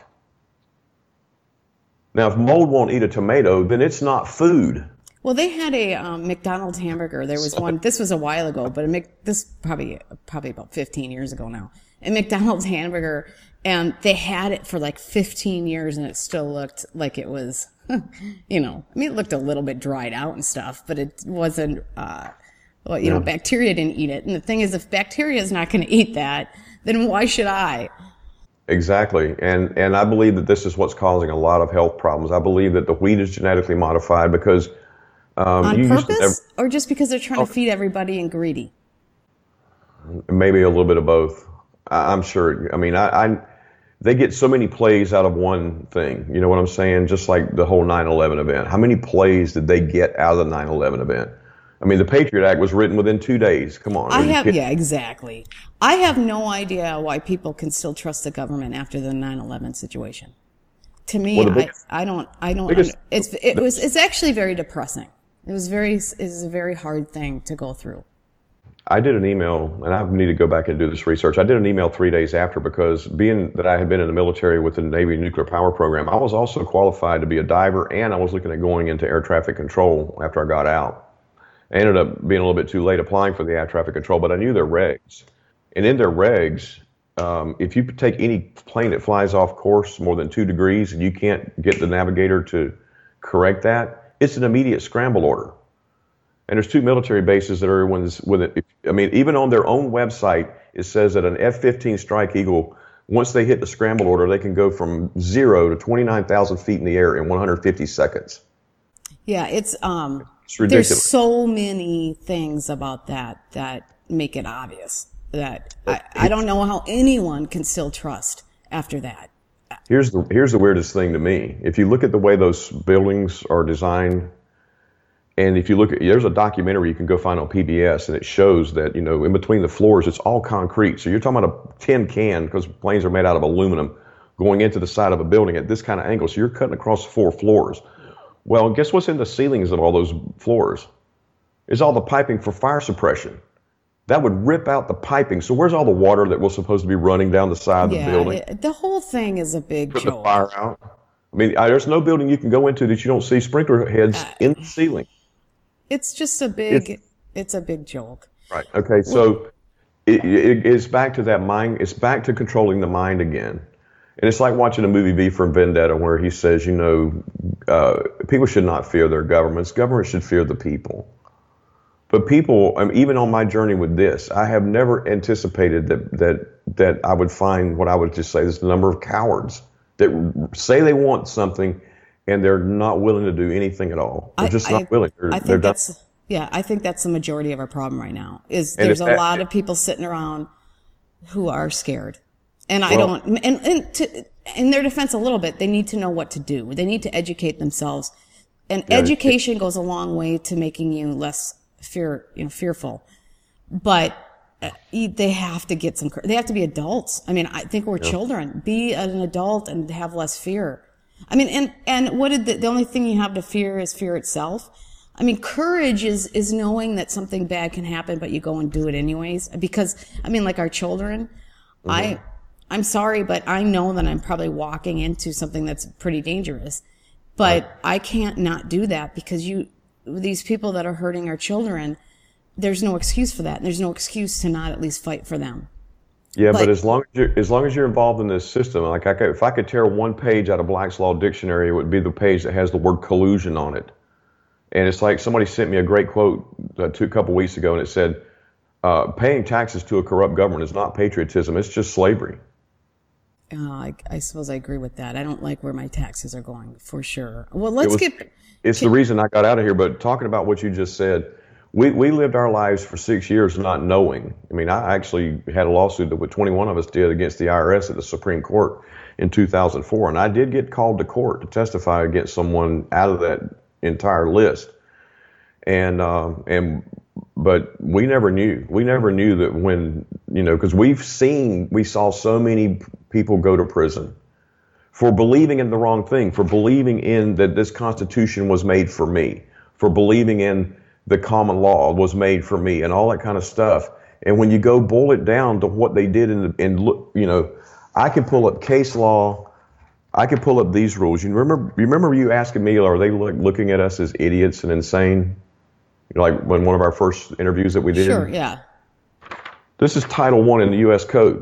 Now, if mold won't eat a tomato, then it's not food. Well, they had a um, McDonald's hamburger. There was one. This was a while ago, but a Mc, this probably probably about fifteen years ago now. A McDonald's hamburger, and they had it for like fifteen years, and it still looked like it was, you know, I mean, it looked a little bit dried out and stuff, but it wasn't. Uh, well, you know, bacteria didn't eat it. And the thing is, if bacteria is not going to eat that, then why should I? Exactly. And and I believe that this is what's causing a lot of health problems. I believe that the wheat is genetically modified because um, On you used to purpose, never- or just because they're trying to feed everybody and greedy? maybe a little bit of both. I, I'm sure. I mean, I, I they get so many plays out of one thing. You know what I'm saying? Just like the whole nine eleven event. How many plays did they get out of the nine eleven event? I mean, the Patriot Act was written within two days. Come on. I Are you have, kidding? yeah, exactly. I have no idea why people can still trust the government after the nine eleven situation. to me, Well, the I, biggest- I don't, I don't, biggest- it's, it was, it's actually very depressing. It was very, it's a very hard thing to go through. I did an email, and I need to go back and do this research. I did an email three days after because being that I had been in the military with the Navy nuclear power program, I was also qualified to be a diver, and I was looking at going into air traffic control after I got out. I ended up being a little bit too late applying for the air traffic control, but I knew their regs. And in their regs, um, if you take any plane that flies off course more than two degrees and you can't get the navigator to correct that, it's an immediate scramble order. And there's two military bases that are with it. I mean, even on their own website, it says that an F fifteen Strike Eagle, once they hit the scramble order, they can go from zero to twenty-nine thousand feet in the air in one hundred fifty seconds. Yeah, it's um. It's ridiculous. There's so many things about that that make it obvious that I, I don't know how anyone can still trust after that. Here's the here's the weirdest thing to me. If you look at the way those buildings are designed, and if you look at, there's a documentary you can go find on P B S, and it shows that, you know, in between the floors, it's all concrete. So you're talking about a tin can, because planes are made out of aluminum, going into the side of a building at this kind of angle. So you're cutting across four floors. Well, guess what's in the ceilings of all those floors? Is all the piping for fire suppression. That would rip out the piping. So where's all the water that was supposed to be running down the side of the Yeah, building? it, the whole thing is a big Put the joke. fire out. I mean, I, there's no building you can go into that you don't see sprinkler heads Uh, in the ceiling. It's just a big. It's- It's a big joke. Right. Okay. So it, it, it's back to that mind. It's back to controlling the mind again. And it's like watching a movie V for Vendetta where he says, you know, uh, people should not fear their governments. Governments should fear the people. But people, I mean, even on my journey with this, I have never anticipated that that that I would find what I would just say this number of cowards that say they want something and they're not willing to do anything at all. They're I- just I- not willing. They're, I they're think done. that's yeah. I think that's the majority of our problem right now. Is And there's if a that- lot of people sitting around who are scared, and I Well- don't. And, and to, in their defense, a little bit, they need to know what to do. They need to educate themselves, and Yeah, education goes a long way to making you less fear, you know, fearful. But uh, you- they have to get some. They have to be adults. I mean, I think we're children. Be an adult and have less fear. I mean, and and what did the, the only thing you have to fear is fear itself. I mean, courage is is knowing that something bad can happen, but you go and do it anyways. Because I mean, like our children, Mm-hmm. I I'm sorry, but I know that I'm probably walking into something that's pretty dangerous. But Right. I can't not do that because you these people that are hurting our children, there's no excuse for that. There's no excuse to not at least fight for them. Yeah, but, But- as long as you're as long as you're involved in this system, like I could, if I could tear one page out of Black's Law Dictionary, it would be the page that has the word collusion on it. And it's like somebody sent me a great quote uh, two, a couple weeks ago, and it said, uh, "Paying taxes to a corrupt government is not patriotism; it's just slavery." Uh, I, I suppose I agree with that. I don't like where my taxes are going for sure. Well, let's was- get. It's the reason I got out of here. But talking about what you just said, we we lived our lives for six years not knowing. I mean, I actually had a lawsuit that twenty-one of us did against the I R S at the Supreme Court in two thousand four, and I did get called to court to testify against someone out of that entire list. And um, and but we never knew. We never knew that when, you know, because we've seen, we saw so many people go to prison for believing in the wrong thing, for believing in that this Constitution was made for me, for believing in the common law was made for me, and all that kind of stuff. And when you go boil it down to what they did in the, and look, you know, I can pull up case law, I can pull up these rules. You remember, you remember you asking me, are they look, looking at us as idiots and insane? You know, like when one of our first interviews that we did. Sure, yeah. This is Title One in the U S Code.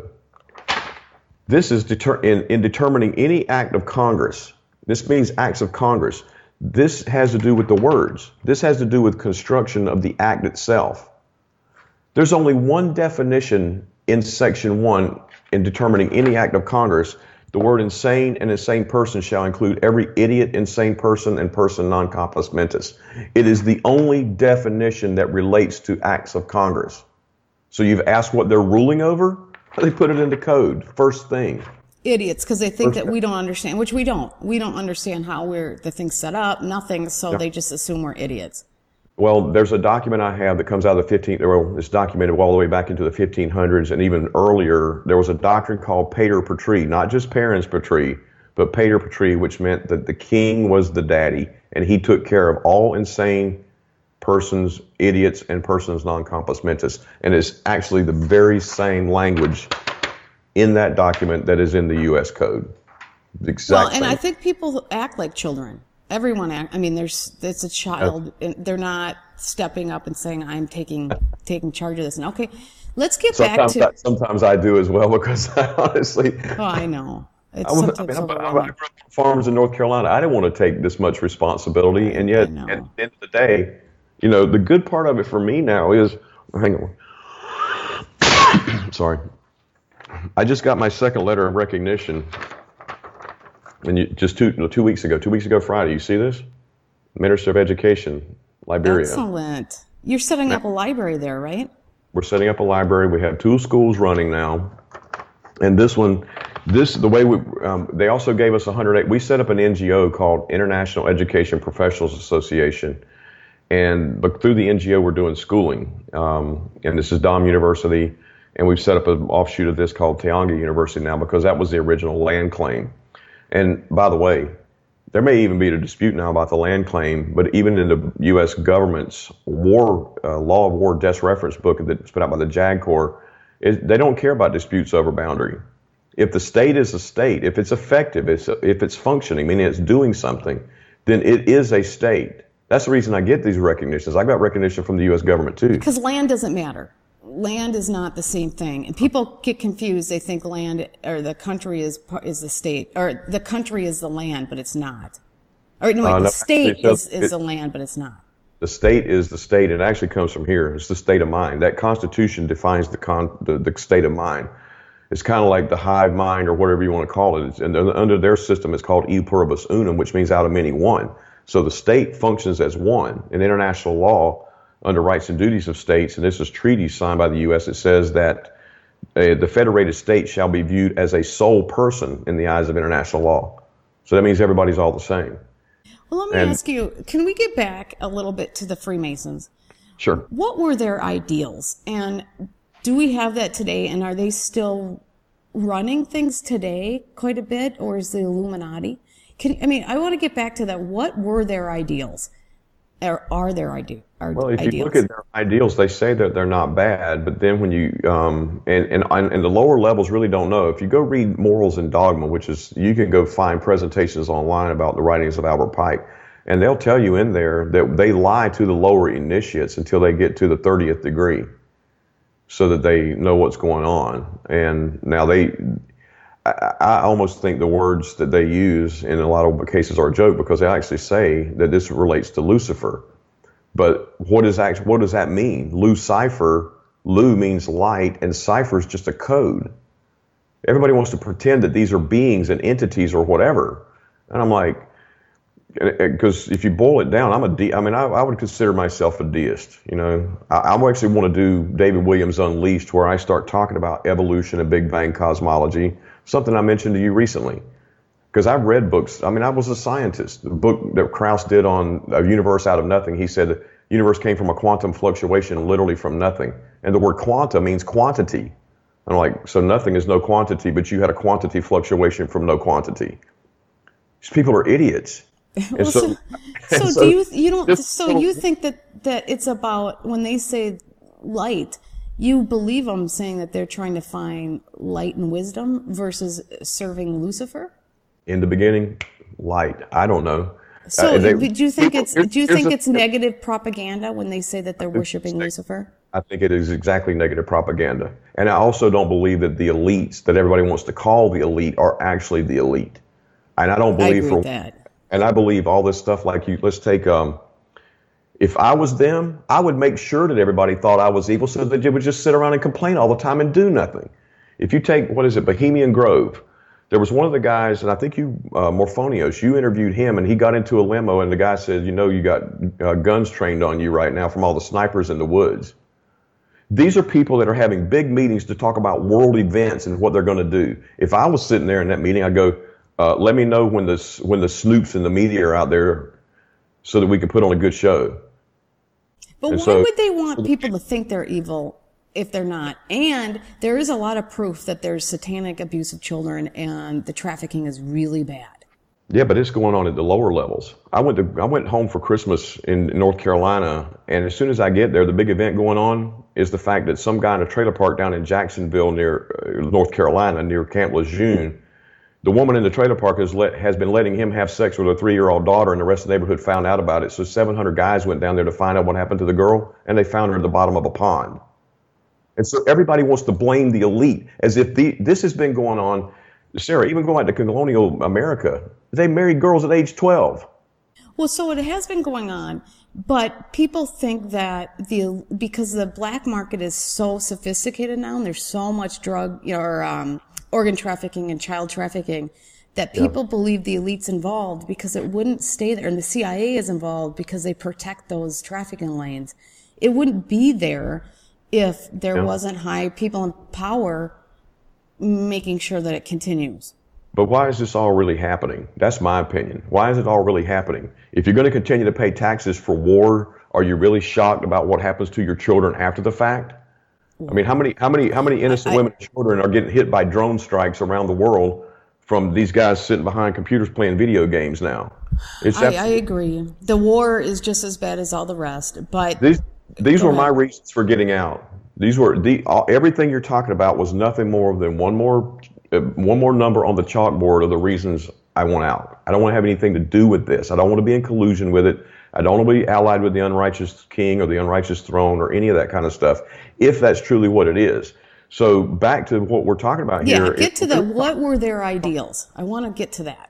This is deter- in, in determining any act of Congress. This means acts of Congress. This has to do with the words. This has to do with construction of the act itself. There's only one definition in Section one in determining any act of Congress. The word insane and insane person shall include every idiot, insane person, and person non compos mentis. It is the only definition that relates to acts of Congress. So you've asked what they're ruling over? They put it into code, first thing. Idiots, because they think that we don't understand, which we don't. We don't understand how we're the thing's set up, nothing, so they just assume we're idiots. Well, there's a document I have that comes out of the fifteenth, well, it's documented all the way back into the fifteen hundreds, and even earlier, there was a doctrine called pater patri, not just parents patri, but pater patri, which meant that the king was the daddy, and he took care of all insane persons, idiots, and persons non compos mentis. And it's actually the very same language in that document that is in the U S Code. The exact Well, and same. I think people act like children. Everyone act. I mean, there's it's a child, and they're not stepping up and saying, "I'm taking taking charge of this." And okay, let's get sometimes back to. I, sometimes I do as well, because I honestly. Oh, I know. It's I, was, I sometimes mean, I, I, I overwhelming. grew up on farms in North Carolina. I didn't want to take this much responsibility, and yet I know. at the end of the day, you know, the good part of it for me now is, hang on, sorry, I just got my second letter of recognition, and you, just two no, two weeks ago, two weeks ago Friday. You see this? Minister of Education, Liberia. Excellent. You're setting up a library there, right? We're setting up a library. We have two schools running now, and this one. This the way we. Um, they also gave us one hundred eight. We set up an N G O called International Education Professionals Association, and but through the N G O we're doing schooling. Um, and this is Dom University, and we've set up an offshoot of this called Teanga University now, because that was the original land claim. And by the way, there may even be a dispute now about the land claim, but even in the U S government's war uh, law of war desk reference book that's put out by the JAG Corps, it, they don't care about disputes over boundary. If the state is a state, if it's effective, it's, if it's functioning, meaning it's doing something, then it is a state. That's the reason I get these recognitions. I got recognition from the U S government too. Because land doesn't matter. Land is not the same thing, and people get confused. They think land or the country is is the state, or the country is the land, but it's not. Or no, wait, Uh, the no, state it- is, is it- the land, but it's not. The state is the state, and it actually comes from here. It's the state of mind. That Constitution defines the con, the, the state of mind. It's kind of like the hive mind, or whatever you want to call it. It's, and under their system, it's called e pluribus unum, which means out of many one. So the state functions as one. In international law, under rights and duties of states, and this is treaties signed by the U S, it says that uh, the federated state shall be viewed as a sole person in the eyes of international law. So that means everybody's all the same. Well, let me And- ask you, can we get back a little bit to the Freemasons? Sure. What were their ideals? And do we have that today? And are they still running things today quite a bit? Or is the Illuminati? Can, I mean, I want to get back to that. What were their ideals? Or are their ide- are Well, if ideals? you look at their ideals, they say that they're not bad, but then when you, um, and, and, and the lower levels really don't know. If you go read Morals and Dogma, which is, you can go find presentations online about the writings of Albert Pike, and they'll tell you in there that they lie to the lower initiates until they get to the thirtieth degree, so that they know what's going on. And now they, I, I almost think the words that they use in a lot of cases are a joke, because they actually say that this relates to Lucifer. But what is actually, what does that mean? Lucifer, Lu means light, and cipher is just a code. Everybody wants to pretend that these are beings and entities or whatever. And I'm like, because if you boil it down, I'm a de- I mean, I, I would consider myself a deist. You know, I, I actually want to do David Williams Unleashed, where I start talking about evolution and Big Bang cosmology, something I mentioned to you recently. Because I've read books. I mean, I was a scientist. The book that Krauss did on a universe out of nothing, he said the universe came from a quantum fluctuation, literally from nothing. And the word quanta means quantity. I'm like, so nothing is no quantity, but you had a quantity fluctuation from no quantity. These people are idiots. And Well, so, so, and do you you don't just so little- you think that that it's about, when they say light, you believe them saying that they're trying to find light and wisdom versus serving Lucifer? in the beginning, light. I don't know. So Uh, they- do you think it's here's- do you here's think the- it's negative propaganda when they say that they're worshiping Lucifer? I think it is exactly negative propaganda. And I also don't believe that the elites that everybody wants to call the elite are actually the elite. And I don't I believe agree for with that. And I believe all this stuff, like you, let's take, um, if I was them, I would make sure that everybody thought I was evil, so that they would just sit around and complain all the time and do nothing. If you take, what is it, Bohemian Grove, there was one of the guys, and I think you, uh, Morphonios, you interviewed him, and he got into a limo, and the guy said, you know, you got uh, guns trained on you right now from all the snipers in the woods. These are people that are having big meetings to talk about world events and what they're going to do. If I was sitting there in that meeting, I'd go, uh, let me know when the, when the snoops and the media are out there so that we can put on a good show. But And why so- would they want people to think they're evil if they're not. And there is a lot of proof that there's satanic abuse of children and the trafficking is really bad. Yeah, but it's going on at the lower levels. I went to I went home for Christmas in North Carolina, and as soon as I get there, the big event going on is the fact that some guy in a trailer park down in Jacksonville, near uh, North Carolina, near Camp Lejeune, the woman in the trailer park has let has been letting him have sex with a three-year-old daughter, and the rest of the neighborhood found out about it. So seven hundred guys went down there to find out what happened to the girl, and they found her at the bottom of a pond. And so everybody wants to blame the elite, as if the, this has been going on. Sarah, even going back to colonial America, they married girls at age twelve. Well, so it has been going on, but people think that the because the black market is so sophisticated now, and there's so much drug or um, organ trafficking and child trafficking, that people yeah. believe the elite's involved because it wouldn't stay there, and the C I A is involved because they protect those trafficking lanes. It wouldn't be there if there yeah. wasn't high people in power making sure that it continues. But why is this all really happening? That's my opinion. Why is it all really happening? If you're going to continue to pay taxes for war, are you really shocked about what happens to your children after the fact? I mean, how many, how many, how many innocent I, women and children are getting hit by drone strikes around the world from these guys sitting behind computers playing video games now? It's I, I agree. The war is just as bad as all the rest. But these, these were ahead. my reasons for getting out. These were the all, everything you're talking about was nothing more than one more uh, one more number on the chalkboard of the reasons I want out. I don't want to have anything to do with this. I don't want to be in collusion with it. I don't want to be allied with the unrighteous king or the unrighteous throne or any of that kind of stuff, if that's truly what it is. So back to what we're talking about yeah, here. Yeah, get to the what were their ideals? I want to get to that.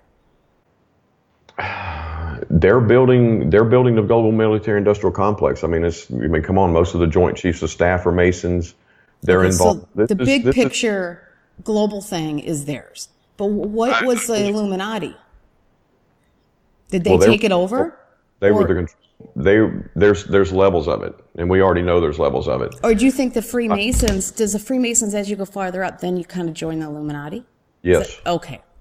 They're building. They're building the global military-industrial complex. I mean, it's. I mean, come on. Most of the Joint Chiefs of Staff are Masons. They're okay, involved. So this the is, big this picture is, global thing is theirs. But what was the Illuminati? Did they well, take it over? They or, were the. They there's there's levels of it, and we already know there's levels of it. Or do you think the Freemasons? Does the Freemasons, as you go farther up, then you kind of join the Illuminati? Yes. It, okay.